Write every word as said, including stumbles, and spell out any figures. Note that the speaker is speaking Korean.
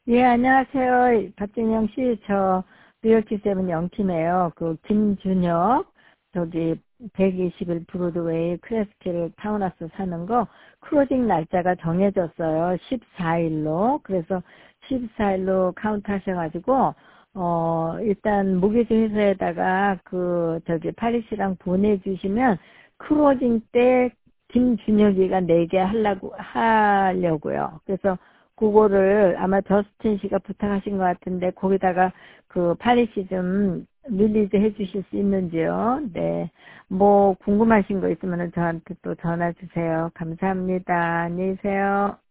예, 안녕하세요. 박진영 씨, 저 리얼티 세븐 영팀이에요. 그 김준혁, 저기 백이십 일 브로드웨이 크레스킬 타운하우스 사는 거 클로징 날짜가 정해졌어요. 십사 일로. 그래서 십사 일로 카운트 하셔가지고 어 일단 모기지 회사에다가 그 저기 파리시랑 보내주시면 클로징 때 김준혁이가 내게 하려고 하려고요. 그래서 그거를 아마 저스틴 씨가 부탁하신 것 같은데 거기다가 그 팔리시 좀 릴리즈 해주실 수 있는지요? 네. 뭐 궁금하신 거 있으면 저한테 또 전화 주세요. 감사합니다. 안녕히 계세요.